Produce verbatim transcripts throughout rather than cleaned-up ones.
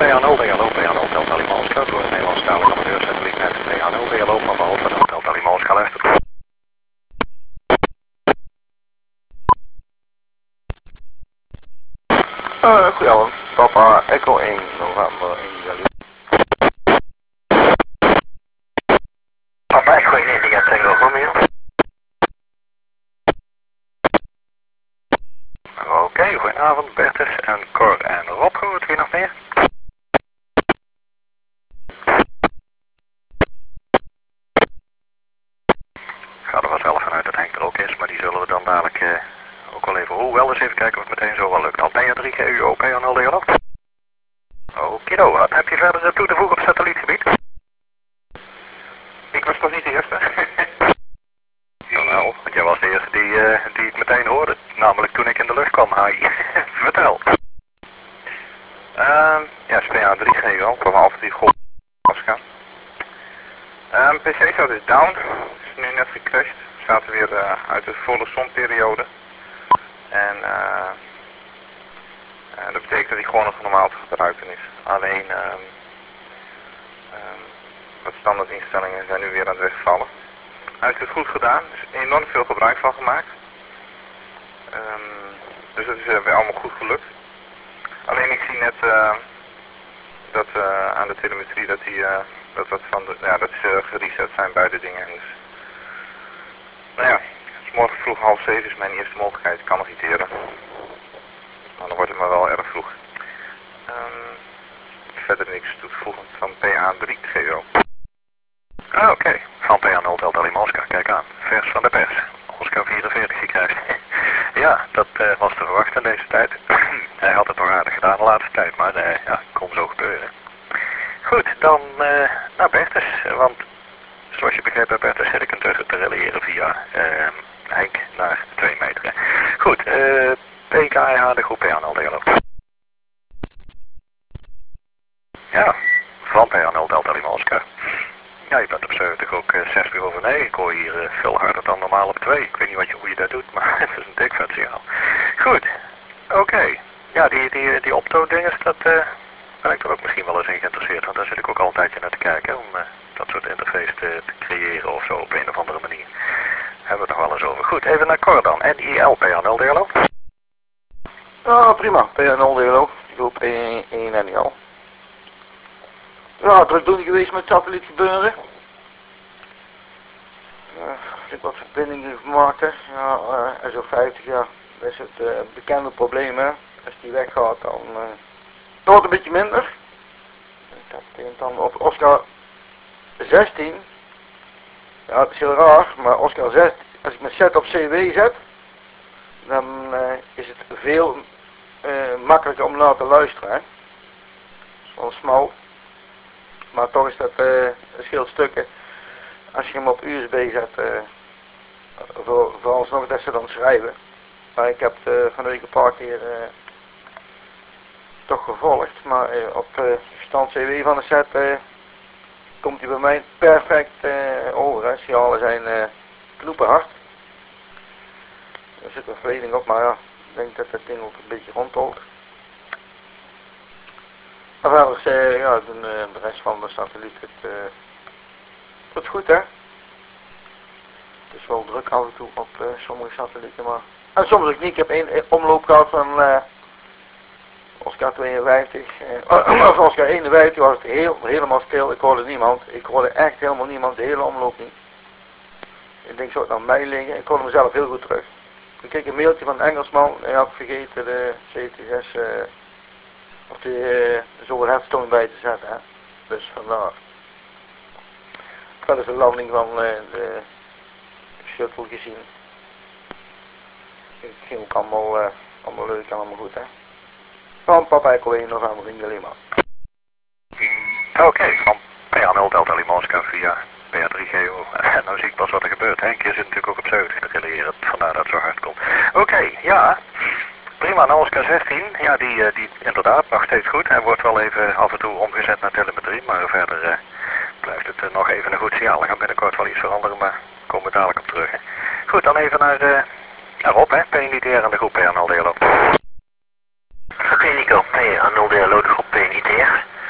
P A nul D L O, P A nul Delta Lima Oscar, door het Nederlandstalige amateursatelliet met P A nul D L O, Papa Alpha Delta Lima Oscar luistert. Uh, goedenavond, Papa Echo één, November India. Papa Echo één, India Tango Romeo. Oké, okay, goedenavond Bertus en Cor en Rob, hoort wie nog meer? Ik ga er vanzelf vanuit dat Henk er ook is, maar die zullen we dan dadelijk uh, ook wel even hoe wel eens even kijken of het meteen zo wel lukt. Altea drie G U O, P A nul D L O. Okido, wat heb je verder toe te voegen op satellietgebied? Ik was toch niet de eerste? Jawel, want jij was de eerste die, uh, die het meteen hoorde, namelijk toen ik in de lucht kwam. Hi, vertel. Uh, ja, P A drie G U O, kwam half die golf afgaan. Uh, P C-cel is down, is nu net gecrashed. We zaten weer uh, uit de volle zonperiode. En uh, uh, dat betekent dat hij gewoon nog normaal te gebruiken is. Alleen uh, uh, wat standaard instellingen zijn nu weer aan het wegvallen. Hij heeft het goed gedaan, er is enorm veel gebruik van gemaakt. Um, dus het is uh, weer allemaal goed gelukt. Alleen ik zie net uh, dat uh, aan de telemetrie dat die uh, dat wat van de, ja, dat ze uh, gereset zijn beide dingen. Dus, nou ja, dus morgen vroeg half zeven is mijn eerste mogelijkheid. Ik kan nog iets eerder. Maar dan wordt het maar wel erg vroeg. Um, verder niks toe te voegen van P A drie G U O. Ah, oké. Okay. Van P A nul Delta Lima Oscar, kijk aan. Vers van de pers. Oscar vierenveertig gekregen. Ja, dat uh, was te verwachten deze tijd. Hij had het nog aardig gedaan de laatste tijd, maar uh, ja, kon zo gebeuren. Goed, dan uh, naar Bertus, want zoals je begrepen hebt, Bertus zit ik intussen te releren via uh, Henk naar twee meter. Goed, uh, P K H de groep P A nul D L O. Ja, van P A nul Delta Lima Oscar. Ja, je bent op zeventig ook uh, zestig over negen. Ik hoor hier uh, veel harder dan normaal op twee. Ik weet niet wat je, hoe je dat doet, maar het is een dik vet signaal. Goed, oké. Okay. Ja, die, die, die opto-dinges, dat uh, ben ik er ook misschien wel eens in geïnteresseerd. Want daar zit ik ook al een tijdje naar te kijken. Om uh, dat soort interface te, te creëren of zo op een of andere manier. Hebben we het nog wel eens over. Goed, even naar Cor dan. N I L P A nul D L O. Ah, prima. P A nul D L O. Groep één N I L. Ja, drukdoende geweest met satelliet gebeuren. Uh, ik wat verbindingen gemaakt. Hè. Ja, uh, S O vijftig, ja, dat is het uh, bekende probleem. Hè. Als die weggaat, dan uh, wordt het een beetje minder. Dat betekent dan op Oscar zestien. Ja, het is heel raar, maar Oscar zestien, als ik mijn set op C W zet, dan uh, is het veel uh, makkelijker om naar te luisteren. Hè. Zoals smal. Maar toch is dat uh, een scheelt stukken. Als je hem op U S B zet, uh, voor, vooralsnog dat ze dan schrijven. Maar ik heb het uh, van de week een paar keer uh, toch gevolgd. Maar uh, op uh, stand C W van de set uh, komt hij bij mij perfect uh, over. Hè. Signalen zijn uh, knoepenhard. Er zit een verleiding op, maar ja, ik denk dat dat ding ook een beetje rondholt. Maar verder, uh, ja, de, de rest van de satelliet, het uh, doet goed, hè. Het is wel druk af en toe op uh, sommige satellieten, maar... En soms ook niet. Ik heb één omloop gehad van uh, Oscar tweeënvijftig, uh, of Oscar eenenvijftig was het heel, helemaal stil. Ik hoorde niemand. Ik hoorde echt helemaal niemand, de hele omloop niet. Ik denk, zou het naar mij liggen? Ik hoorde mezelf heel goed terug. Ik kreeg een mailtje van een Engelsman, hij had vergeten de C T zes... Uh, of de uh, zoveel headstone bij te zetten, hè. Dus vandaar. Dat is de landing van uh, de shuttle gezien. Het ging ook allemaal, uh, allemaal leuk en allemaal goed, hè. Van Papa Echo één November in Lima. Oké, okay, van P A nul Delta Lima Oscar via P A drie G U O. En nou zie ik pas wat er gebeurt. Henk zit natuurlijk ook op zeventig te releren, vandaar dat het zo hard komt. Oké, okay, ja. Prima, nou Oscar zestien, ja die, die inderdaad nog steeds goed. Hij wordt wel even af en toe omgezet naar telemetrie, maar verder uh, blijft het uh, nog even een goed signaal. Er gaat binnenkort wel iets veranderen, maar daar komen we dadelijk op terug. Hè. Goed, dan even naar, uh, naar Rob, hè, P N I T R en de groep P A nul D L O. Voor P Nico, P A nul D L O, de groep P N I T R.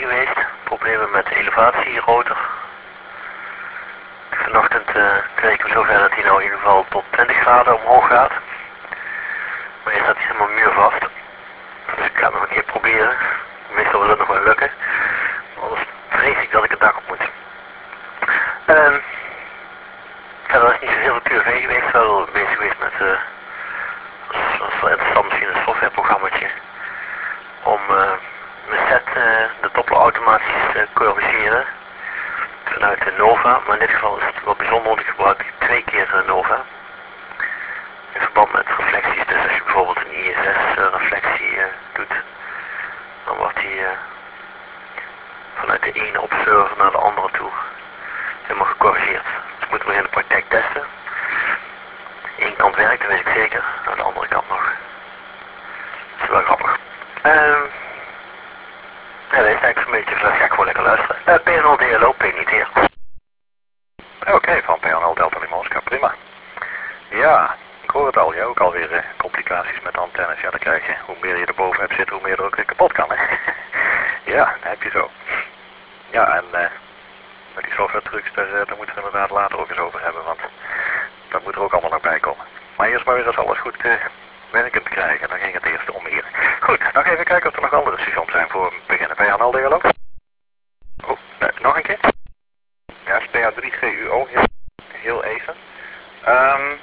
geweest. Problemen met de elevatierotor. Vanochtend uh, kregen we zover dat hij nou in ieder geval tot twintig graden omhoog gaat. Maar eerst staat hij helemaal muurvast. Dus ik ga het nog een keer proberen. Meestal wil het nog wel lukken. Anders vrees ik dat ik het dak op moet. Um, verder is niet zo heel veel Q V geweest. Wel bezig geweest met, uh, dat is wel interessant misschien een softwareprogrammaatje. Om uh, mijn set, uh, de Doppler automatisch te corrigeren. Vanuit de Nova, maar in dit geval is het wel bijzonder, want ik gebruik twee keer uh, Nova. In verband met reflecties, dus als je bijvoorbeeld een I S S uh, reflectie uh, doet, dan wordt die uh, vanuit de ene observer naar de andere toe helemaal gecorrigeerd. Dus ik moet hem in de praktijk testen. Eén kant werkt, dat weet ik zeker, aan de andere kant nog. Dat is wel grappig. Um, ja, dat is eigenlijk een beetje, dat ga ik gewoon lekker luisteren. Uh, P N L D L O, P niet hier. Oké, okay, van P N L Delta Lima Oscar, prima. Ja, ik hoor het al, je ook alweer uh, complicaties met de antennes. Ja, dan krijg je, hoe meer je erboven hebt zitten, hoe meer er ook weer kapot kan, hè. Ja, dat heb je zo. Ja, en uh, met die software trucs, daar, uh, daar moeten we inderdaad later ook eens over hebben, want dat moet er ook allemaal nog bij komen. Maar eerst maar weer eens alles goed uh, werkend krijgen, dan ging het eerst om hier. Goed, nog even kijken of er nog andere stations zijn voor het beginnen. P N L D L O. Oh, nee, nog een keer. Ja, S P A drie G U O, heel, heel even. Um,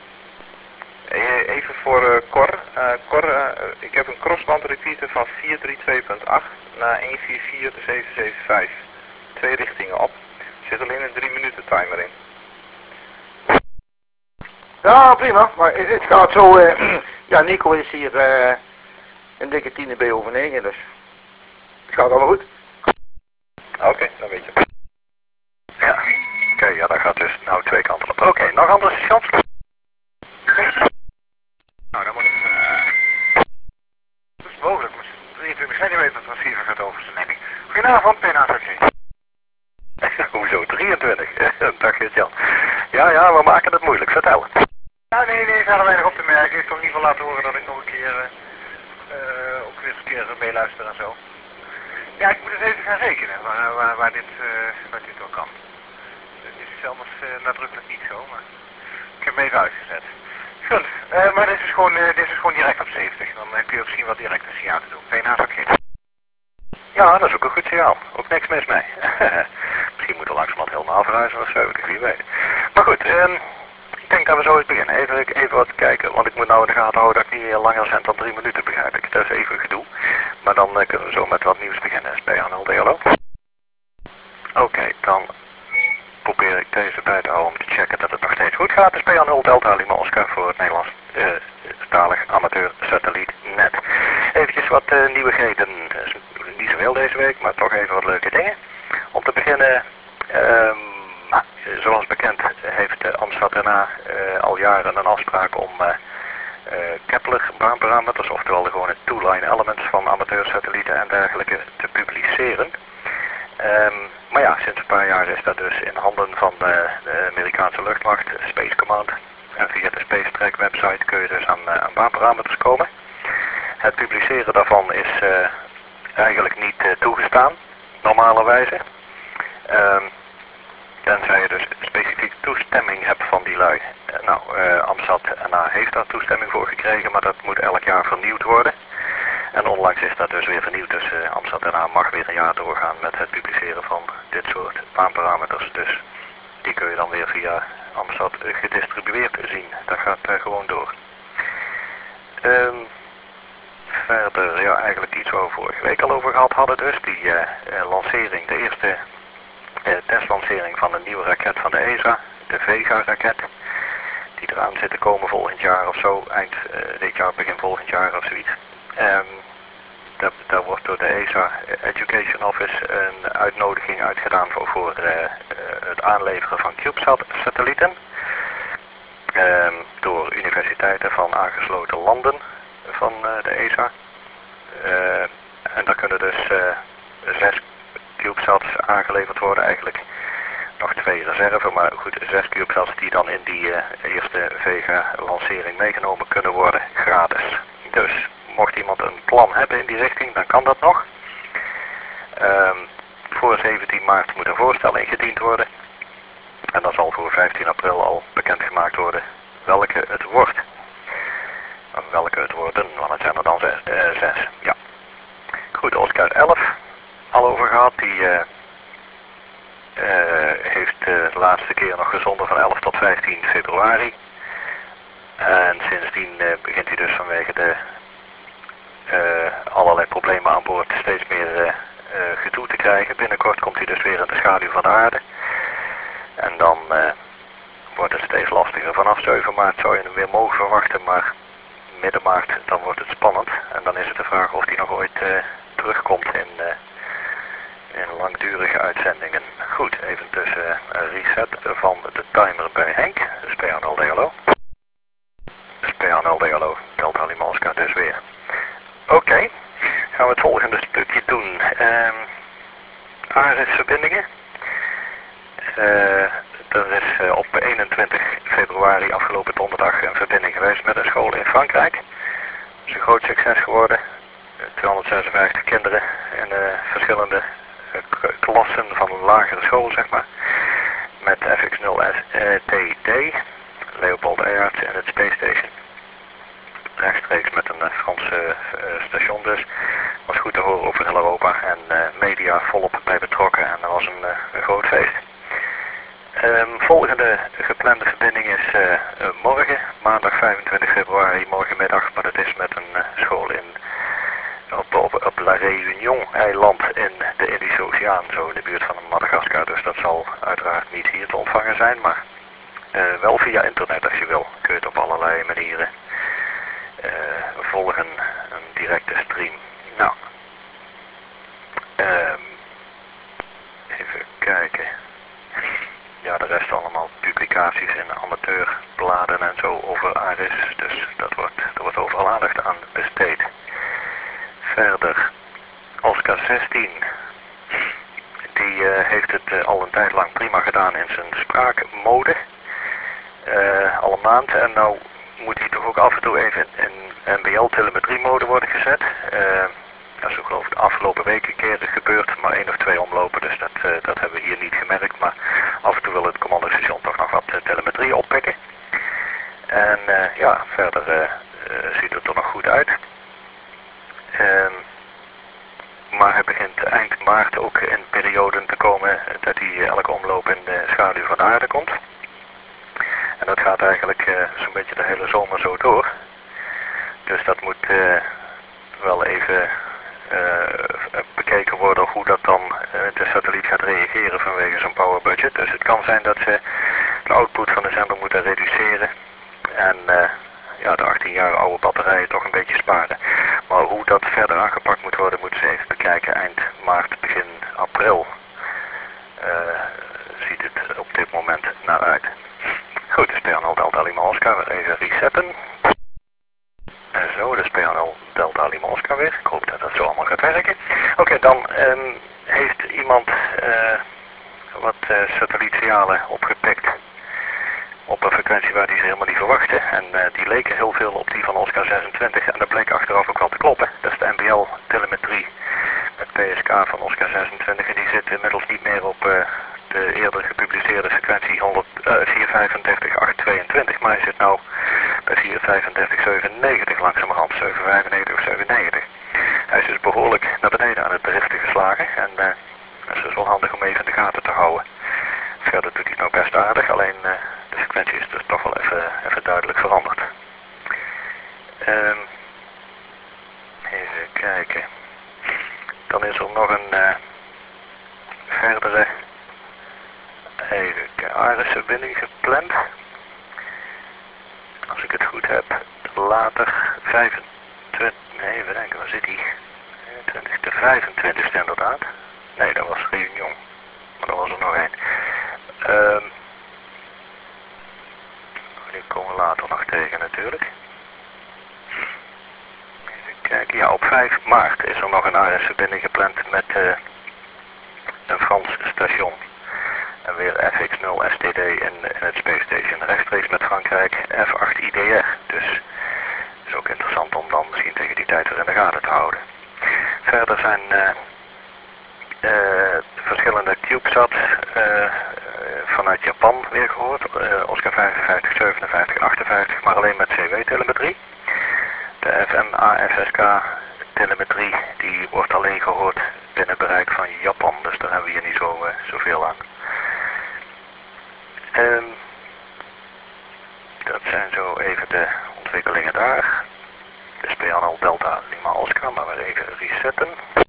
even voor uh, Cor. Uh, Cor, uh, ik heb een crossband repeater van vier drie twee punt acht naar één vier vier zeven zeven vijf. Twee richtingen op. Er zit alleen een drie minuten timer in. Ja, prima. Maar het gaat zo... Uh, ja, Nico is hier uh, een dikke tien B over negen, dus het gaat allemaal goed. Oké, okay, dan weet je. Ja, oké, okay, ja, dat gaat dus nou twee kanten op. Oké, okay, nog andere stations? Nou, dan moet ik... Uh, dat is mogelijk, maar drieëntwintig centimeter transceiver gaat over zijn lengte. Goedenavond, P N A S G. Hoezo, drieëntwintig? Dag Geert-Jan. Ja, ja, we maken het moeilijk, vertel. Nou, nee, nee, ik ga er weinig op te merken. Ik zal in ieder geval laten horen dat ik nog een keer, uh, ook weer eens een keer meeluister en zo. Ja, ik moet eens even gaan rekenen waar, waar, waar, dit, uh, waar dit door kan. Het is zelfs uh, nadrukkelijk niet zo, maar ik heb hem even uitgezet. Goed, uh, maar dit is, gewoon, uh, dit is gewoon direct op zeventig. Dan uh, kun je ook zien wat direct een signaal te doen. P N A S G. Ja, dat is ook een goed signaal. Ook niks mis mee. Misschien moet er langzamerhand helemaal verhuizen of zo, wie weet. Maar goed, um, ik denk dat we zo eens beginnen. Even, even wat kijken, want ik moet nou in de gaten houden dat ik niet langer zend dan drie minuten, begrijp ik. Dat is even gedoe. Maar dan uh, kunnen we zo met wat nieuws beginnen. P N L D L O. Oké, okay, dan probeer ik deze bij te houden om te checken dat het nog steeds goed gaat. Dus P N L Delta Lima Oscar voor het Nederlands uh, talig amateur satelliet net. Eventjes wat uh, nieuwigheden. Uh, niet zoveel deze week, maar toch even wat leuke dingen. Om te beginnen, um, zoals bekend heeft uh, Amstrad N A uh, al jaren een afspraak om uh, uh, Kepler baanparameters, oftewel de gewone two-line elements van amateursatellieten en dergelijke te publiceren. Um, maar ja, sinds een paar jaar is dat dus in handen van uh, de Amerikaanse luchtmacht, Space Command. En via de Space Track website kun je dus aan, uh, aan baanparameters komen. Het publiceren daarvan is uh, eigenlijk niet uh, toegestaan, normalerwijze. Um, tenzij je dus specifiek toestemming hebt van die lui. Uh, nou, uh, Amstrad N A heeft daar toestemming voor gekregen, maar dat moet elk jaar vernieuwd worden. En onlangs is dat dus weer vernieuwd, dus uh, Amstrad N A mag weer een jaar doorgaan met het publiceren van dit soort baanparameters. Dus die kun je dan weer via Amstrad uh, gedistribueerd zien. Dat gaat uh, gewoon door. Um, Verder, ja, eigenlijk iets waar we vorige week al over gehad hadden dus, die uh, uh, lancering, de eerste uh, testlancering van een nieuwe raket van de E S A, de Vega-raket, die eraan zit te komen volgend jaar of zo, eind uh, dit jaar, begin volgend jaar of zoiets. Um, daar, daar wordt door de E S A Education Office een uitnodiging uitgedaan voor, voor uh, uh, het aanleveren van CubeSat-satellieten um, door universiteiten van aangesloten landen van uh, de E S A. Uh, en daar kunnen dus uh, zes CubeSats aangeleverd worden, eigenlijk nog twee reserve, maar goed, zes CubeSats die dan in die uh, eerste Vega-lancering meegenomen kunnen worden, gratis. Dus mocht iemand een plan hebben in die richting, dan kan dat nog. Um, voor zeventien maart moet een voorstel ingediend worden. En dan zal voor vijftien april al bekendgemaakt worden welke het wordt. Of welke het worden, want het zijn er dan zes. Uh, zes. Ja. Goed, Oscar elf. Al over gehad. Die uh, uh, heeft uh, de laatste keer nog gezonden van elf tot vijftien februari. En sindsdien uh, begint hij dus vanwege de uh, allerlei problemen aan boord steeds meer uh, uh, gedoe te krijgen. Binnenkort komt hij dus weer in de schaduw van de aarde. En dan uh, wordt het steeds lastiger. Vanaf zeven maart zou je hem weer mogen verwachten, maar midden maart dan wordt het spannend. En dan is het de vraag of hij nog ooit uh, terugkomt in, uh, in langdurige uitzendingen. Goed, even tussen een reset van de timer bij Henk. Dus P A nul D L O. Dus P A nul D L O, Delta Lima Oscar dus weer. Oké, okay. Gaan we het volgende stukje doen. Um, Ares-verbindingen. Uh, er is uh, op eenentwintig februari afgelopen donderdag een verbinding geweest met een school in Frankrijk. Het is een groot succes geworden. tweehonderdzesenvijftig kinderen in uh, verschillende uh, klassen van een lagere school, zeg maar. Met F X nul T D, Leopold Aerts en het Space Station. Rechtstreeks met een uh, Franse uh, station dus. Was goed te horen over heel Europa en uh, media volop bij betrokken en dat was een, uh, een groot feest. Um, volgende geplande verbinding is uh, uh, morgen, maandag vijfentwintig februari, morgenmiddag, maar dat is met een uh, school in, op, op, op La Réunion eiland in de Indische Oceaan, zo in de buurt van Madagaskar. Dus dat zal uiteraard niet hier te ontvangen zijn, maar uh, wel via internet als je wil. Kun je het op allerlei manieren uh, volgen, een directe stream. Nou, um, even kijken. Ja, de rest allemaal publicaties in amateurbladen en zo over Ares. Dus dat wordt, er wordt overal aandacht aan besteed. Verder, Oscar zestien. Die uh, heeft het uh, al een tijd lang prima gedaan in zijn spraakmode. Uh, al een maand. En nou moet hij toch ook af en toe even in N B L-telemetrie mode worden gezet. Uh, Dat is ook geloof ik de afgelopen week een keer gebeurd, maar één of twee omlopen, dus dat, uh, dat hebben we hier niet gemerkt. Maar af en toe wil het commandostation toch nog wat uh, telemetrie oppikken. En uh, ja, verder uh, uh, ziet het er nog goed uit. Um, maar hij begint eind maart ook in perioden te komen dat hij elke omloop in de schaduw van de aarde komt. En dat gaat eigenlijk uh, zo'n beetje de hele zomer zo door. Dus dat moet uh, wel even Uh, bekeken worden hoe dat dan uh, de satelliet gaat reageren vanwege zo'n power budget. Dus het kan zijn dat ze de output van de zender moeten reduceren en uh, ja, de achttien jaar oude batterijen toch een beetje sparen. Maar hoe dat verder aangepakt moet worden, moeten ze even bekijken eind maart, begin april. Uh, ziet het op dit moment naar uit. Goed, dus P A nul Delta Lima Oscar, even resetten. En zo, dus P A nul Delta Lima Oscar weer. Ik hoop dat dat zo allemaal gaat werken. Oké, okay, dan um, heeft iemand uh, wat uh, satellietsignalen opgepikt op een frequentie waar die ze helemaal niet verwachten. En uh, die leken heel veel op die van Oscar zesentwintig en dat bleek achteraf ook wel te kloppen. Dat is de N B L-telemetrie met P S K van Oscar zesentwintig en die zit inmiddels niet meer op uh, de eerder gepubliceerde frequentie vierhonderdvijfendertig achthonderdtweeëntwintig, maar hij zit nou bij vierhonderdvijfendertig zevenennegentig langzamerhand, zevenhonderdvijfennegentig of zevenennegentig. Hij is dus behoorlijk naar beneden aan het driften geslagen en uh, dat is dus wel handig om even in de gaten te houden. Verder doet hij het nou best aardig, alleen uh, de frequentie is dus toch wel even, even duidelijk veranderd. Um, even kijken. Dan is er nog een uh, verdere even Ares-verbinding gepland. Als ik het goed heb, later vijfentwintig, nee, even denken, waar zit die? De vijfentwintigste inderdaad. Nee, dat was Réunion, maar er was er nog één. Um, die komen we later nog tegen natuurlijk. Even kijken, ja, op vijf maart is er nog een Ares-verbinding gepland met uh, een Frans station. En weer F X nul S T D in, in het Space Station. Rechtstreeks met Frankrijk F acht I D R. Dus het is ook interessant om dan misschien tegen die tijd weer in de gaten te houden. Verder zijn uh, uh, verschillende CubeSats uh, vanuit Japan weer gehoord. Uh, Oscar vijfenvijftig, zevenenvijftig, achtenvijftig, maar alleen met C W-telemetrie. De F M A F S K telemetrie die wordt alleen gehoord binnen bereik van Japan, dus daar hebben we hier niet zo, uh, zoveel aan. Um, dat zijn zo even de ontwikkelingen daar. Dus P N L Delta Lima Oscar, maar weer even resetten.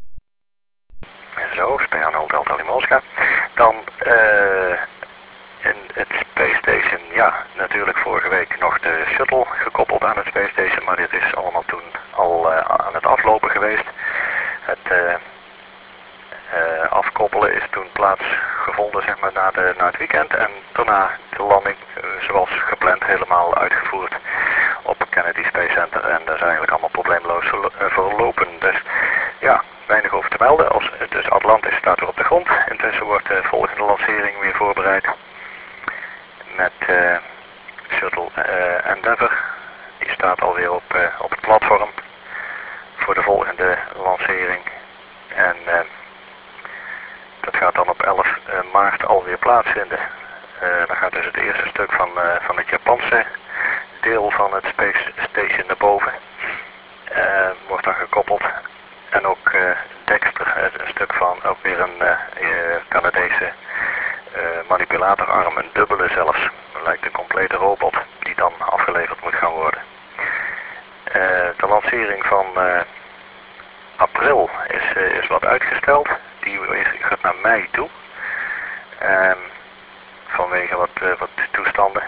Zo, P N L Delta Lima Oscar. Dan uh, in het Space Station, ja, natuurlijk vorige week nog de shuttle gekoppeld aan het Space Station, maar dit is allemaal toen al uh, aan het aflopen geweest. Het uh, uh, afkoppelen is toen plaatsgevonden, zeg maar, na, de, na het weekend en daarna de landing uh, zoals gepland helemaal uitgevoerd op Kennedy Space Center en dat is eigenlijk allemaal probleemloos verlopen. Dus ja, weinig over te melden. Als, dus Atlantis staat weer op de grond. Intussen wordt de volgende lancering weer voorbereid met uh, Shuttle uh, Endeavour. Die staat alweer op, uh, op het platform voor de volgende lancering. En uh, dat gaat dan op elf maart alweer plaatsvinden. Uh, dan gaat dus het eerste stuk van, uh, van het Japanse deel van het Space Station naar boven. Uh, wordt dan gekoppeld. En ook uh, Dexter, een stuk van ook weer een uh, uh, Canadese uh, manipulatorarm, een dubbele zelfs. Dat lijkt een complete robot die dan afgeleverd moet gaan worden. Uh, de lancering van uh, april is, uh, is wat uitgesteld. Die is, gaat naar mei toe. Um, vanwege wat, uh, wat toestanden.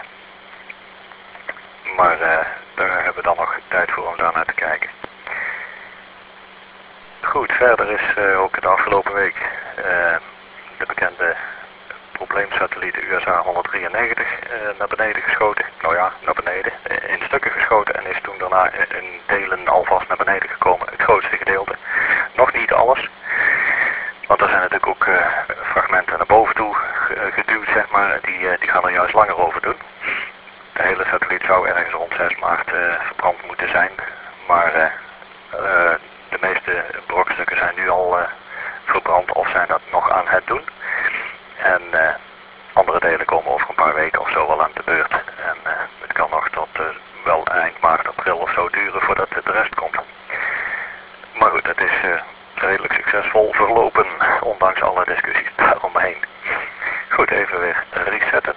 Maar uh, daar hebben we dan nog tijd voor om daar naar te kijken. Goed, verder is uh, ook de afgelopen week uh, de bekende probleemsatelliet U S A honderddrieënnegentig uh, naar beneden geschoten. Nou ja, naar beneden, uh, in stukken geschoten en is toen daarna in delen alvast naar beneden gekomen. Het grootste gedeelte. Nog niet alles. Want er zijn natuurlijk ook uh, fragmenten naar boven toe geduwd, zeg maar. Die, uh, die gaan er juist langer over doen. De hele satelliet zou ergens rond zes maart uh, verbrand moeten zijn. Maar uh, uh, de meeste brokstukken zijn nu al uh, verbrand of zijn dat nog aan het doen. En uh, andere delen komen over een paar weken of zo wel aan de beurt. En uh, het kan nog tot uh, wel eind maart, april of zo duren voordat de rest komt. Maar goed, het is uh, redelijk succesvol verlopen, ondanks alle discussies daaromheen. Goed, even weer resetten.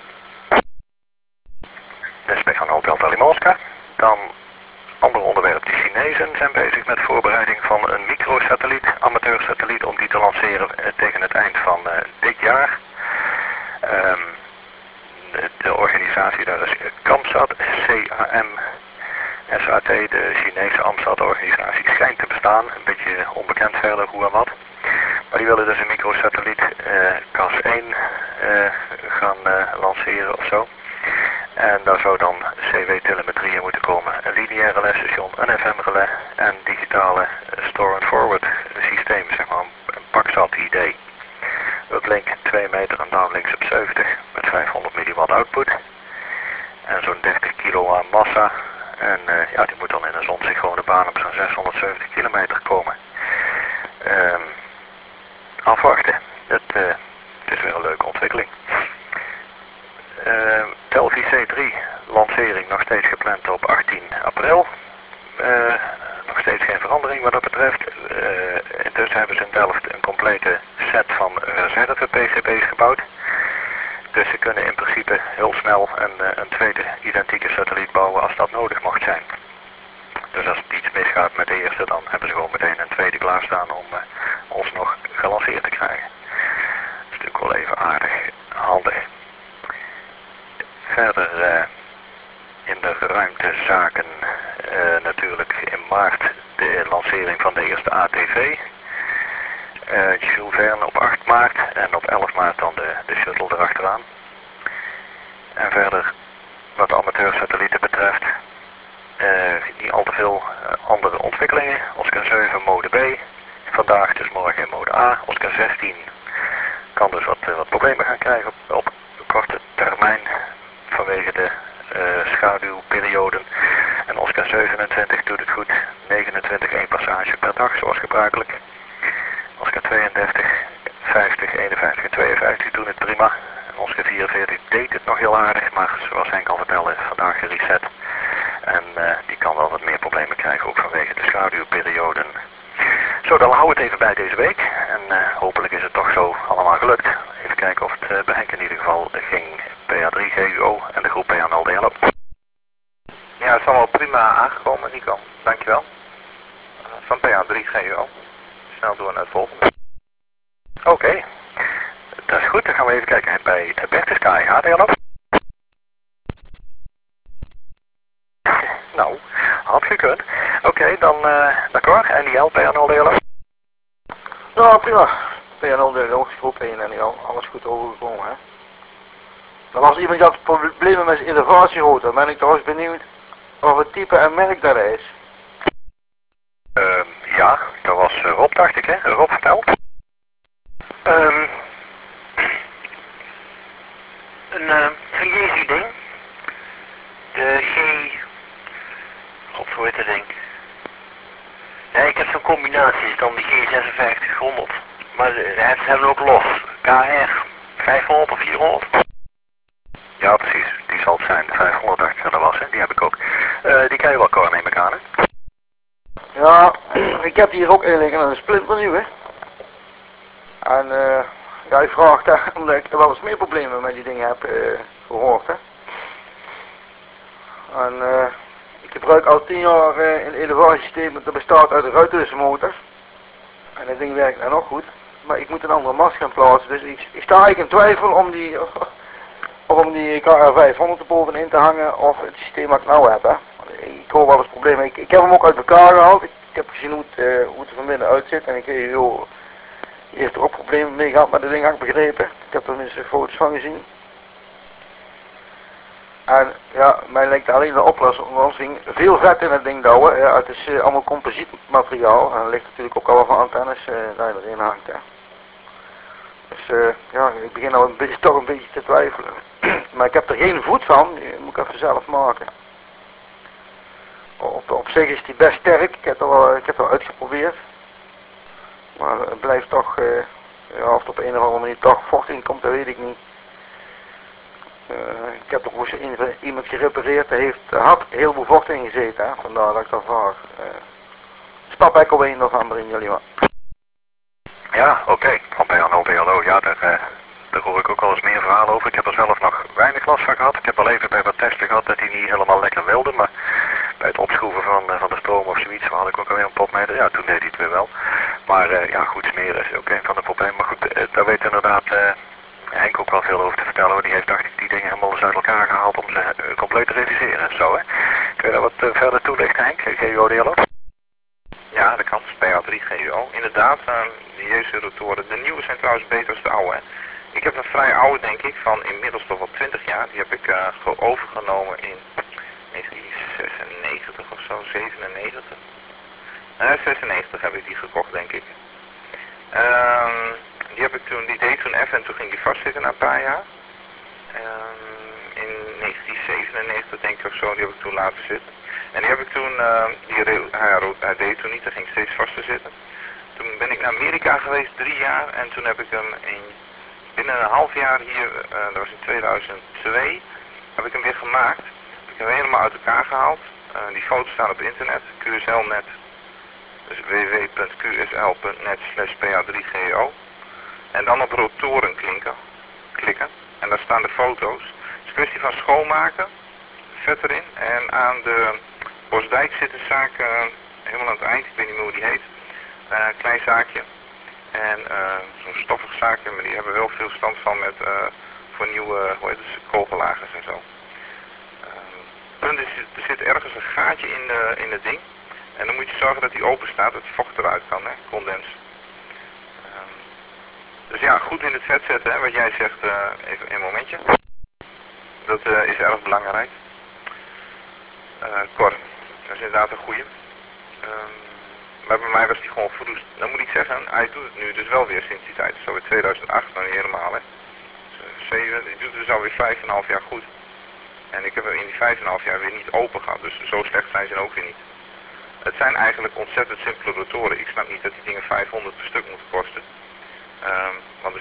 Dus we gaan ook Delta Lima Oscar. Dan ander onderwerp, de Chinezen zijn bezig met voorbereiding van een microsatelliet, amateursatelliet, om die te lanceren uh, tegen het eind van uh, dit jaar. Um, de, de organisatie daar is CAMSAT, C A M S A T, de Chinese AMSAT-organisatie schijnt te bestaan, een beetje onbekend verder hoe en wat. Maar die willen dus een microsatelliet uh, C A S één uh, gaan uh, lanceren of zo. En daar zou dan C W-telemetrie in moeten komen, een lineair relais-station, een F M-relais en digitale store-and-forward systeem, zeg maar een PACSAT-idee. Uplink twee meter en downlink sub zeventig met vijfhonderd milliwatt output. En zo'n dertig kilo aan massa. En uh, ja, die moet dan in een zonsinchrone baan op zo'n zeshonderdzeventig kilometer komen. Um, afwachten. Het, uh, het is weer een leuke ontwikkeling. Uh, Delphi C drie lancering nog steeds gepland op achttien april. Uh, nog steeds geen verandering wat dat betreft. Uh, intussen hebben ze in Delft een complete set van reserve P C B's gebouwd. Dus ze kunnen in principe heel snel een, een tweede identieke satelliet bouwen als dat nodig mocht zijn. Dus als het iets misgaat met de eerste, dan hebben ze gewoon meteen een tweede klaarstaan om uh, ons nog gelanceerd te krijgen. Dat is natuurlijk wel even aardig handig. Verder uh, in de ruimtezaken uh, natuurlijk in maart de lancering van de eerste A T V. Uh, Jules Verne op acht maart en op elf maart dan de, de shuttle erachteraan. En verder wat amateursatellieten betreft uh, niet al te veel uh, andere ontwikkelingen. Oscar zeven mode B, vandaag dus morgen in mode A. Oscar zestien kan dus wat, uh, wat problemen gaan krijgen op, op korte termijn vanwege de uh, schaduwperioden. En Oscar zevenentwintig doet het goed, negenentwintig één passage per dag zoals gebruikelijk. Oscar tweeëndertig vijfenvijftig, eenenvijftig en tweeënvijftig doen het prima. Onze vierenveertig deed het nog heel aardig, maar zoals Henk al vertelde, vandaag gereset. En uh, die kan wel wat meer problemen krijgen, ook vanwege de schaduwperioden. Zo, dan houden we het even bij deze week. En uh, hopelijk is het toch zo allemaal gelukt. Even kijken of het uh, bij Henk in ieder geval ging. P A drie G U O en de groep P A nul D L O. Ja, het is allemaal prima aangekomen, Nico. Dankjewel. Uh, van P A drie G U O. Snel door naar het volgende. Oké, okay. Dat is goed. Dan gaan we even kijken bij Bertus Sky H D L O. Nou, had gekund. Oké, okay, dan uh, d'accord. N I L, P A nul D L O. Ja, prima. P A nul D L O, groep één N I L. Alles goed overgekomen, hè. Er was iemand die had problemen met zijn elevatierotor. Dan ben ik trouwens benieuwd of het type en merk daar is. Uh, ja, dat was uh, Rob, dacht ik, hè? Rob vertelt. Um, een uh, een Jezu ding. De G... God, hoe heet dat ding? Ja, ik heb zo'n combinatie, dan die G zesenvijftig honderd. Maar ze hebben ook los. K R vijfhonderd of vierhonderd. Ja, precies. Die zal het zijn. De vijfhonderd dacht ik dat was, hè. Die heb ik ook. Uh, die kan je wel Cor, neem ik aan, hè? Ja, ik heb hier ook een liggen en een splinternieuw, hè. En uh, ja, ik vraag daar omdat ik wel eens meer problemen met die dingen heb uh, gehoord, hè. En uh, ik gebruik al tien jaar uh, een elevatiesysteem dat bestaat uit een ruitenwisselmotor. En dat ding werkt nou nog goed. Maar ik moet een andere mast gaan plaatsen, dus ik, ik sta eigenlijk in twijfel om die, of, of om die K R vijfhonderd er bovenin te hangen of het systeem wat ik nou heb, hè. Ik hoor wel eens problemen. Ik, ik heb hem ook uit elkaar gehaald. Ik, ik heb gezien hoe het, uh, hoe het er van binnen uitziet en ik weet joh, je heeft er ook problemen mee gehad met dat ding, had ik begrepen. Ik heb er tenminste foto's van gezien. En ja, mij lijkt alleen de oplossing om ons ding veel vet in het ding douwen. Ja, het is uh, allemaal composietmateriaal en er ligt natuurlijk ook al wat van antennes uh, daar erin hangt. Hè. Dus uh, ja, ik begin al een beetje, toch een beetje te twijfelen. Maar ik heb er geen voet van, die moet ik even zelf maken. Op, op zich is die best sterk, ik heb het al, ik heb het al uitgeprobeerd. Maar het blijft toch, uh, ja, of het op een of andere manier toch vocht in komt, dat weet ik niet. Uh, ik heb toch ook eens iemand gerepareerd, hij heeft, had heel veel vocht in gezeten, hè? Vandaar dat ik dat vraag. Uh, stap ik alweer nog aan erin, jullie maar. Ja, oké, okay. Van P A nul D L O, ja, daar, uh, daar hoor ik ook wel eens meer verhalen over. Ik heb er zelf nog weinig last van gehad. Ik heb al even bij wat testen gehad dat hij niet helemaal lekker wilde, maar bij het opschroeven van, uh, van de stroom of zoiets had ik ook alweer een potmeter. Ja, toen deed hij het weer wel. Maar uh, ja, goed smeren is ook een van de problemen. Maar goed, uh, daar weet inderdaad uh, Henk ook wel veel over te vertellen. Want die heeft, dacht ik, die dingen helemaal eens uit elkaar gehaald om ze uh, compleet te realiseren en zo, hè. Kun je daar wat uh, verder toelichten, Henk? G U O D L O? Ja, dat kan. P A drie G U O. Inderdaad, uh, de Jezu rotoren. De nieuwe zijn trouwens beter dan de oude, hè. Ik heb een vrij oude, denk ik, van inmiddels toch wel twintig jaar. Die heb ik uh, overgenomen in negentien zesennegentig of zo, zevenennegentig. Uh, zesennegentig heb ik die gekocht, denk ik. Um, die heb ik toen, die deed toen even en toen ging die vastzitten na een paar jaar. Um, in negentien zevenennegentig denk ik of zo, die heb ik toen laten zitten. En die heb ik toen, uh, die hij, hij deed toen niet, hij ging steeds vast te zitten. Toen ben ik naar Amerika geweest, drie jaar, en toen heb ik hem in, binnen een half jaar hier, uh, dat was in tweeduizend twee, heb ik hem weer gemaakt. Heb ik hem helemaal uit elkaar gehaald. Uh, die foto's staan op internet, Q S L punt net, dus w w w punt q s l punt net slash P A drie G U O. En dan op rotoren klikken, klikken, en daar staan de foto's. Het is een kwestie van schoonmaken, vet erin, en aan de Bosdijk zit een zaak, uh, helemaal aan het eind, ik weet niet meer hoe die heet. Een uh, klein zaakje. En uh, zo'n stoffig zaakje, maar die hebben wel veel stand van met uh, voor nieuwe, hoe heet het, kogellagers en zo. Uh, punt is, er zit ergens een gaatje in, de, in het ding. En dan moet je zorgen dat die open staat, dat het vocht eruit kan, hè, condens. Uh, dus ja, goed in het vet zetten, hè, wat jij zegt, uh, even een momentje. Dat uh, is erg belangrijk. Uh, Cor, dat is inderdaad een goeie. Um, maar bij mij was die gewoon vroeg. Dan moet ik zeggen, hij doet het nu dus wel weer sinds die tijd. Zo in tweeduizend acht, nog niet helemaal, hè. zeven, die doet het dus alweer vijf en een half jaar goed. En ik heb er in die vijf en een half jaar weer niet open gehad, dus zo slecht zijn ze ook weer niet. Het zijn eigenlijk ontzettend simpele rotoren. Ik snap niet dat die dingen vijfhonderd per stuk moeten kosten. Um, want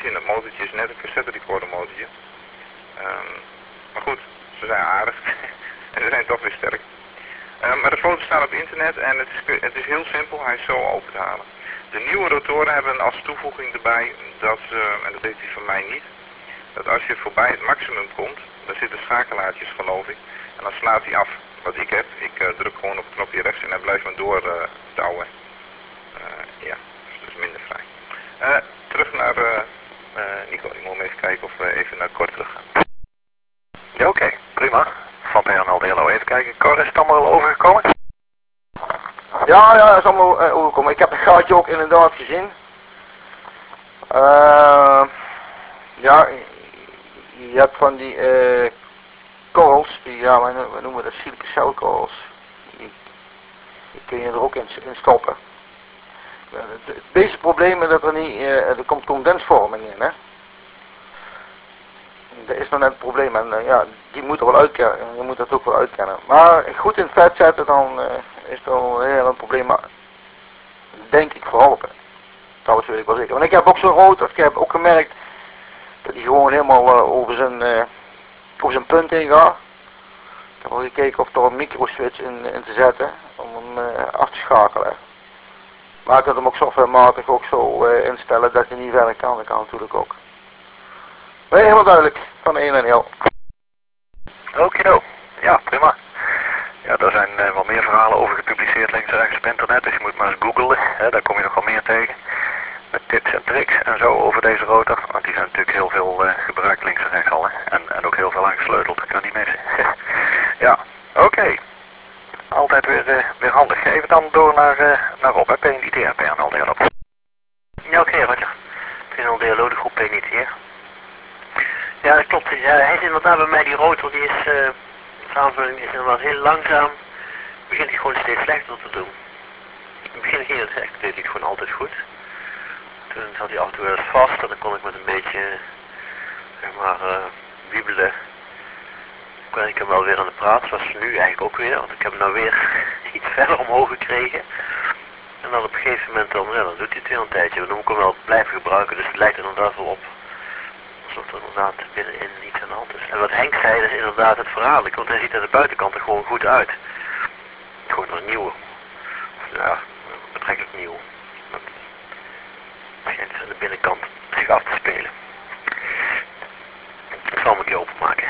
motortje en het motortje is net een cassette recorder motortje. Um, maar goed, ze zijn aardig en ze zijn toch weer sterk. Um, maar de foto staat op internet en het is, het is heel simpel, hij is zo open te halen. De nieuwe rotoren hebben als toevoeging erbij, dat, uh, en dat heeft hij van mij niet, dat als je voorbij het maximum komt, daar zitten schakelaartjes geloof ik, en dan slaat hij af. Wat ik heb, ik uh, druk gewoon op het knopje rechts en hij blijft me door uh, douwen. Uh, ja, dus dat is minder vrij. Uh, terug naar uh, uh, Nico, ik moet even kijken of we even naar Cor terug gaan. Ja, oké, okay, prima. Van P N L D L O, even kijken. Cor, is het allemaal al overgekomen? Ja, ja, dat is allemaal uh, overgekomen. Ik heb het gaatje ook inderdaad gezien. Uh, ja, je hebt van die uh, korrels, die, ja, we noemen dat silicacelkorrels. Die, die kun je er ook in, in stoppen. Het meeste probleem is dat er niet, uh, er komt condensvorming in, hè. Dat is nog net het probleem en uh, ja, die moet er wel uitkennen, je moet dat ook wel uitkennen. Maar goed in het vet zetten, dan uh, is er wel een heel een probleem, maar denk ik verholpen. Trouwens weet ik wel zeker. Want ik heb ook zo'n rotor, ik heb ook gemerkt dat hij gewoon helemaal uh, over zijn, uh, over zijn punt heen gaat. Ik heb al gekeken of er een microswitch in, in te zetten, om hem uh, af te schakelen. Maar je kunt hem ook softwarematig ook zo uh, instellen dat hij niet verder kan, dat kan natuurlijk ook. Nee, helemaal duidelijk, van één en heel. Oké, ja, prima. Ja, daar zijn uh, wel meer verhalen over gepubliceerd links en rechts op internet, dus je moet maar eens googlen, hè, daar kom je nog wel meer tegen. Met tips en tricks en zo over deze rotor, want die zijn natuurlijk heel veel uh, gebruikt links en rechts al, hè. En, en ook heel veel aangesleuteld, dat kan niet missen. Ja, oké. Okay. Altijd weer, uh, weer handig. Even dan door naar, uh, naar Rob, hè, P N I T R, P N L D L O. Ja, oké, okay, Roger. P N L D L O, de groep P N I T R. Ja, dat klopt. Ja, hij is inderdaad bij mij, die rotor, die is, uh, de samenvulling is inderdaad heel langzaam. Begint hij gewoon steeds slechter te doen. In het begin ging het echt, deed hij het gewoon altijd goed. Toen zat hij af en toe wel eens vast en dan kon ik met een beetje, zeg maar, uh, wiebelen. Kon ik hem wel weer aan de praat, zoals nu eigenlijk ook weer, want ik heb hem nou weer iets verder omhoog gekregen. En dan op een gegeven moment dan, ja, dan doet hij het weer een tijdje. Dan moet ik hem wel blijven gebruiken, dus het lijkt inderdaad wel op alsof er inderdaad binnenin iets aan de hand is. En wat Henk zei, is inderdaad het verraderlijk, want hij ziet aan de buitenkant er gewoon goed uit. Gewoon een nieuwe. Ja, betrekkelijk nieuw. Het schijnt aan de binnenkant zich af te spelen. Ik zal hem een keer openmaken.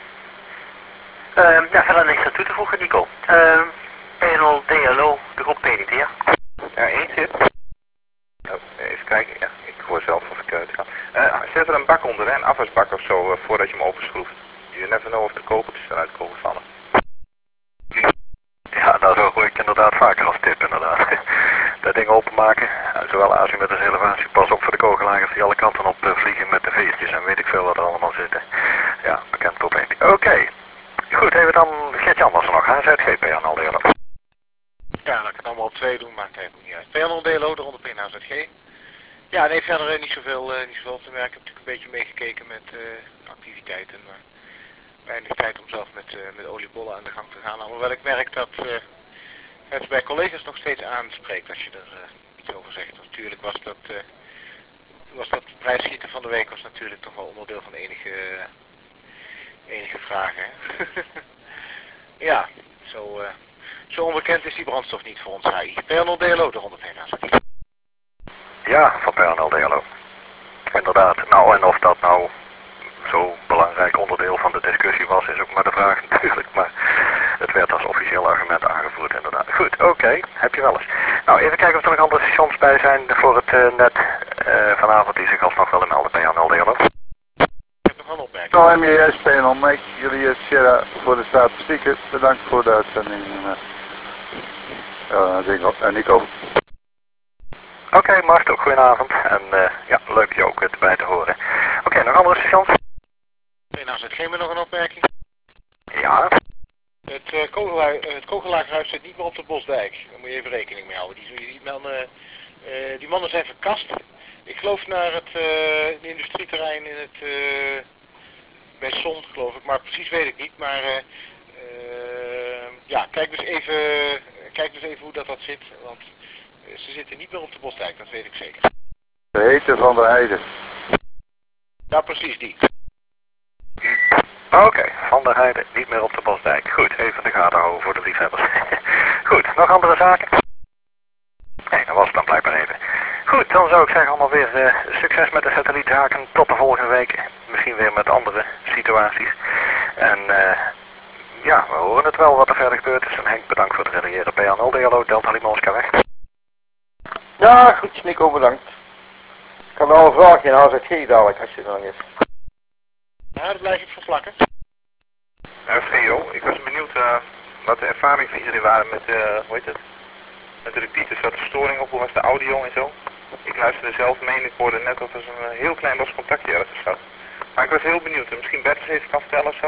Uh, ja, verder niks aan toe te voegen, Nico. Uh, P N L D L O, de groep P N I T R. Ja, één zit. Oh, even kijken, ja, ik hoor zelf of ik uit ga. Uh, zet er een bak onder, hè, een afwasbak of zo, uh, voordat je hem openschroeft. You never know of de kogeltjes eruit komen vallen. Ja, nou zo gooi ik inderdaad vaker als tip inderdaad. Dat ding openmaken, zowel als je met een relevantie, pas op voor de kogellagers die alle kanten op uh, vliegen met de veertjes en weet ik veel wat er allemaal zitten. Ja, bekend probleem. Oké, okay. Goed, even dan Gert-Jan was er nog, H Z G P N L D L O. Ja, dat kan het allemaal op twee doen, maakt eigenlijk niet uit. P N L D L O, de ronde P N H Z G. Ja, nee, verder niet zoveel, uh, niet zoveel te merken. Ik heb natuurlijk een beetje meegekeken met uh, activiteiten, maar weinig tijd om zelf met, uh, met oliebollen aan de gang te gaan. Alhoewel ik merk dat uh, het bij collega's nog steeds aanspreekt als je er uh, iets over zegt. Want natuurlijk was dat, uh, was dat prijsschieten van de week was natuurlijk toch wel onderdeel van enige, uh, enige vragen. Ja, zo, uh, zo onbekend is die brandstof niet voor ons H I. P N L D L O, de ronde P N H Z G. Ja, van P N L D L O. Inderdaad. Nou, en of dat nou zo belangrijk onderdeel van de discussie was, is ook maar de vraag natuurlijk. Maar het werd als officieel argument aangevoerd inderdaad. Goed, oké. Okay. Heb je wel eens. Nou, even kijken of er nog andere stations bij zijn voor het uh, net uh, vanavond die zich alsnog willen melden bij P N L D L O. Ik heb nog wel een opmerking. Nou, M J S P N L Mike, jullie is Sierra voor de statistieken. Bedankt voor de uitzending. Uh, Dingo en Nico. Oké, okay, Mart, ook goedenavond. En uh, ja, leuk je ook erbij te horen. Oké, okay, nog andere stations? P N H Z G met nog een opmerking. Ja. Het, uh, kogelaar, uh, het kogelaarhuis zit niet meer op de Bosdijk. Daar moet je even rekening mee houden. Die, die, mannen, uh, die mannen zijn verkast. Ik geloof naar het uh, industrieterrein in het, uh, bij Son geloof ik, maar precies weet ik niet. Maar uh, uh, ja, kijk dus, even, kijk dus even hoe dat, dat zit. Want uh, ze zitten niet meer op de Bosdijk, dat weet ik zeker. De hete van de heide. Ja, precies die. Oké, Van der Heijden niet meer op de Bosdijk. Goed, even de gaten houden voor de liefhebbers. Goed, nog andere zaken? Nee, dat was het dan blijkbaar even. Goed, dan zou ik zeggen allemaal weer uh, succes met de satellietzaken. Tot de volgende week. Misschien weer met andere situaties. En uh, ja, we horen het wel wat er verder gebeurd is. En Henk, bedankt voor het reageren. P A nul, hallo, Delta Lima Oscar weg. Ja, goed, Nico, bedankt. Ik kan wel een vraagje in H Z G dadelijk, als je er nog is. Ja, dat blijf ik vervlakken. Uh, Theo, ik was benieuwd uh, wat de ervaringen van iedereen waren met, uh, hoe heet het, met de repeaters. Zat er storing op, hoe was de audio en zo? Ik luisterde zelf mee en ik hoorde net dat er zo'n uh, heel klein los contactje ergens zat. Maar ik was heel benieuwd, uh, misschien Bert eens even kan vertellen of zo?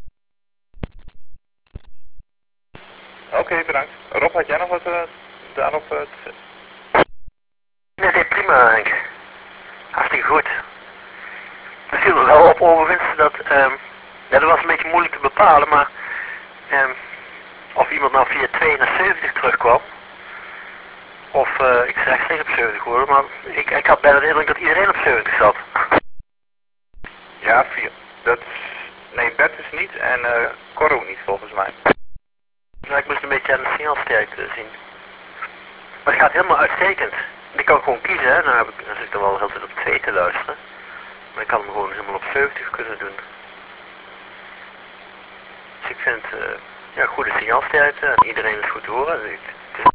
Oké, okay, bedankt. Rob, had jij nog wat uh, daarop uh, te zetten? Nee, nee, prima Henk. Hartstikke goed. Het viel er wel op overigens dat, um, ja, dat was een beetje moeilijk te bepalen, maar um, of iemand nou via twee naar zeventig terugkwam, of uh, ik rechtstreeks op zeventig hoorde, maar ik, ik had bijna de indruk dat iedereen op zeventig zat. Ja, vier. Dat is, nee, Bert is niet en uh, Corro niet volgens mij. Nou, ik moest een beetje aan de signaalsterkte zien. Maar het gaat helemaal uitstekend. Ik kan gewoon kiezen, hè. Dan, heb ik, dan zit ik er wel de hele tijd op twee te luisteren. Maar ik kan hem gewoon helemaal op zeventig kunnen doen. Dus ik vind uh, ja, goede signaalsterkte en iedereen is goed te horen. Dus ik, het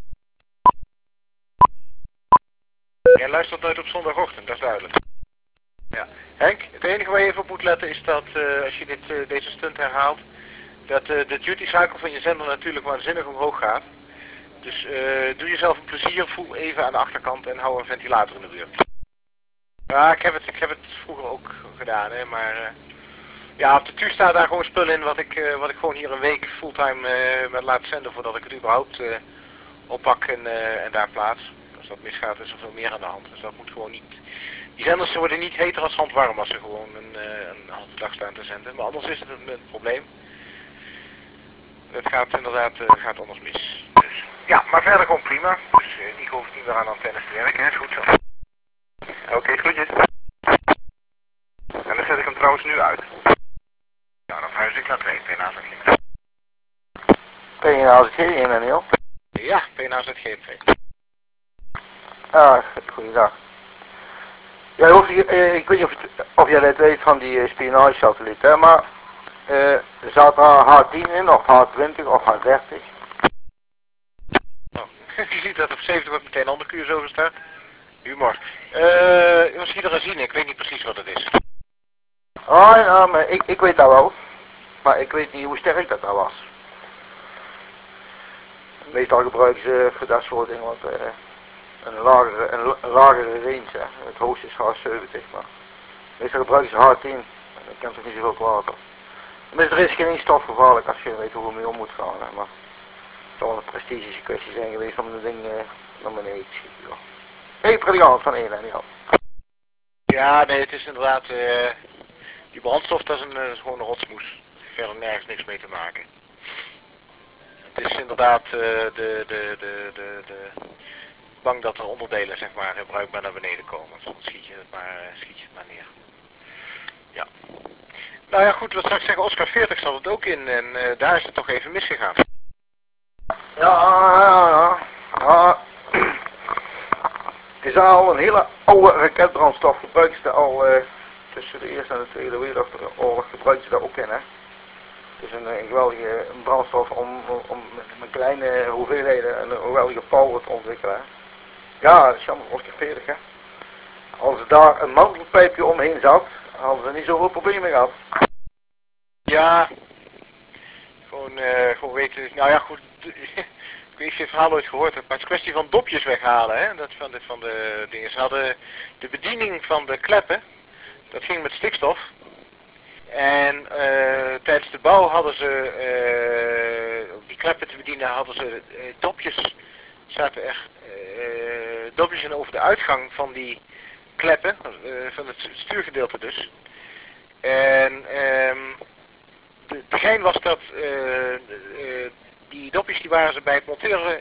is... Jij luistert nooit op zondagochtend, dat is duidelijk. Ja. Henk, het enige waar je even op moet letten is dat uh, als je dit, uh, deze stunt herhaalt, dat uh, de duty cycle van je zender natuurlijk waanzinnig omhoog gaat. Dus uh, doe jezelf een plezier, voel even aan de achterkant en hou een ventilator in de buurt. Ja, ik heb het, ik heb het vroeger ook gedaan, hè, maar uh, ja, op de T U staat daar gewoon spul in wat ik, uh, wat ik gewoon hier een week fulltime uh, met laat zenden voordat ik het überhaupt uh, oppak en, uh, en daar plaats. Als dat misgaat is er veel meer aan de hand, dus dat moet gewoon niet. Die zenders worden niet heter als handwarm als ze gewoon een, uh, een halve dag staan te zenden, maar anders is het een, een probleem. Het gaat inderdaad uh, gaat anders mis. Dus, ja, maar verder gewoon prima. Dus uh, Nico hoeft niet meer aan antennes te werken, hè? Is goed zo. Oké, okay, groetjes. En dan zet ik hem trouwens nu uit. Ja, dan verhuis ik naar twee, P N A Z G. P N A Z G in, Daniel? Ja, P N A Z G twee. Ah, goeiedag. Ja, hoeft, uh, ik weet niet of, of jij dat weet van die uh, spionagesatelliet, hè, maar uh, zat er H tien in, of H twintig, of H dertig? Oh, je ziet dat op zeventig wordt meteen een ander Q S O gestart. Humor. Uh, misschien de razine, ik weet niet precies wat het is. Ah, ja, maar ik, ik weet dat wel. Maar ik weet niet hoe sterk dat dat was. Meestal gebruiken ze voor dat soort dingen wat, uh, een, lagere, een, een lagere range. Hè. Het hoogste is H zeventig, maar meestal gebruiken ze H tien. En dat kan toch niet zoveel kwaad. Tenminste, er is geen stof gevaarlijk als je weet hoe je mee om moet gaan. Hè. Maar het zal een prestigische kwestie zijn geweest om het ding uh, naar beneden te schieten. Ja. Hey, briljant van één en ja. Ja, nee, het is inderdaad, uh, die brandstof dat is, een, uh, is gewoon een rotsmoes. Verder nergens niks mee te maken. Het is inderdaad uh, de, de, de, de, de, bang dat er onderdelen, zeg maar, bruikbaar naar beneden komen. Dan schiet je het maar, uh, schiet je het maar neer. Ja. Nou ja, goed, wat zou ik zeggen, Oscar veertig zat het ook in en uh, daar is het toch even misgegaan. Ja, ja, ja. ja. Het is al een hele oude raketbrandstof, gebruikt ze al uh, tussen de Eerste en de Tweede Wereldoorlog, gebruikt ze daar ook in, hè. Het is een, een geweldige brandstof om, om met kleine hoeveelheden een geweldige power te ontwikkelen. Ja, dat is jammer, Oscar veertig, hè. Als er daar een mantelpijpje omheen zat, hadden ze niet zoveel problemen gehad. Ja, gewoon, uh, gewoon weten, nou ja goed, ik weet niet of je het verhaal ooit gehoord hebt, maar het is kwestie van dopjes weghalen, hè, dat van de, van de dingen. Ze hadden de bediening van de kleppen, dat ging met stikstof. En uh, tijdens de bouw hadden ze, uh, om die kleppen te bedienen, hadden ze uh, dopjes, zaten er uh, dopjes in over de uitgang van die kleppen, uh, van het stuurgedeelte dus. En um, de, de gein was dat uh, uh, die dopjes die waren ze bij het monteren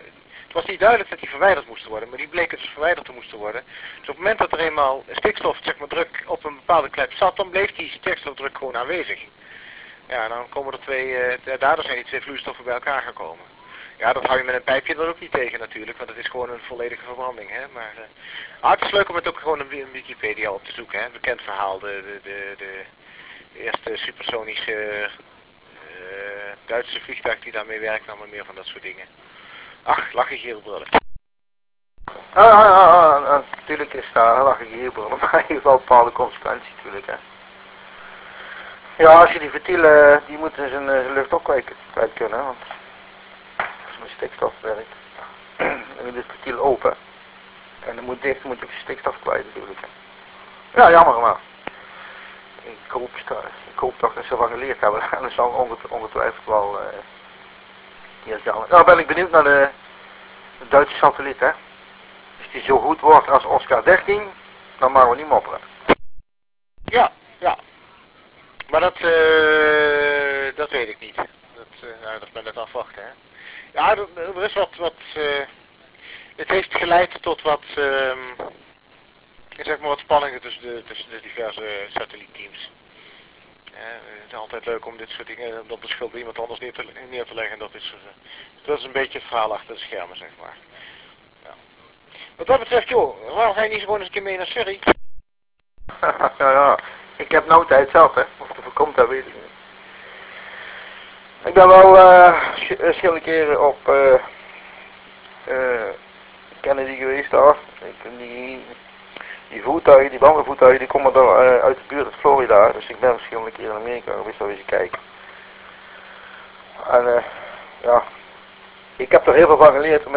Het was niet duidelijk dat die verwijderd moesten worden, maar die bleken dus verwijderd te moesten worden. Dus op het moment dat er eenmaal stikstof, zeg maar, druk op een bepaalde klep zat, dan bleef die stikstofdruk gewoon aanwezig. Ja, dan komen er twee, uh, daardoor zijn die twee vloeistoffen bij elkaar gekomen. Ja, dat hou je met een pijpje dan ook niet tegen natuurlijk, want het is gewoon een volledige verbranding, hè. Maar uh, ah, het is leuk om het ook gewoon op Wikipedia op te zoeken, hè. Een bekend verhaal, de, de, de, de, de eerste supersonische uh, Duitse vliegtuig die daarmee werkt, allemaal meer van dat soort dingen. Ach, lachen hier brullen. Ja, ja, ja, ja, natuurlijk is daar lach ik hier brullen, maar in ieder geval bepaalde consequenties natuurlijk, hè. Ja, als je die ventielen, die moeten zijn, zijn lucht ook kwijt, kwijt kunnen, want als het met stikstof werkt, dan is het ventiel open. En dan moet dicht, dan moet je ook stikstof kwijt natuurlijk. Hè. Ja, jammer maar. Ik hoop, ik hoop toch dat ze van geleerd hebben, en dat zal ongetwijfeld wel uh, hier jammer. Nou ben ik benieuwd naar de, de Duitse satelliet, hè. Als die zo goed wordt als Oscar dertien, dan mogen we niet mopperen. Ja, ja. Maar dat, uh, dat weet ik niet. Dat, uh, nou, dat ben ik afwachten, hè. Ja, er, er is wat, wat uh, het heeft geleid tot wat, uh, zeg maar wat spanningen tussen de, tussen de diverse satellietteams. Uh, het is altijd leuk om dit soort dingen, dat de schuld bij iemand anders neer te, neer te leggen. Dat is, uh, dat is een beetje het verhaal achter de schermen, zeg maar. Ja. Wat dat betreft, joh, waarom ga je niet gewoon eens een keer mee naar Surrey? Ja, ja. Ik heb nou tijd zelf, hè. Of het voorkomt, dat weet ik niet. Ik ben wel uh, verschillende keren op uh, uh, Kennedy geweest daar. Ik, die, die voertuigen, die bandenvoertuigen, die komen daar uh, uit de buurt uit Florida. Dus ik ben verschillende keren in Amerika geweest, daar eens kijken. En uh, ja, ik heb er heel veel van geleerd.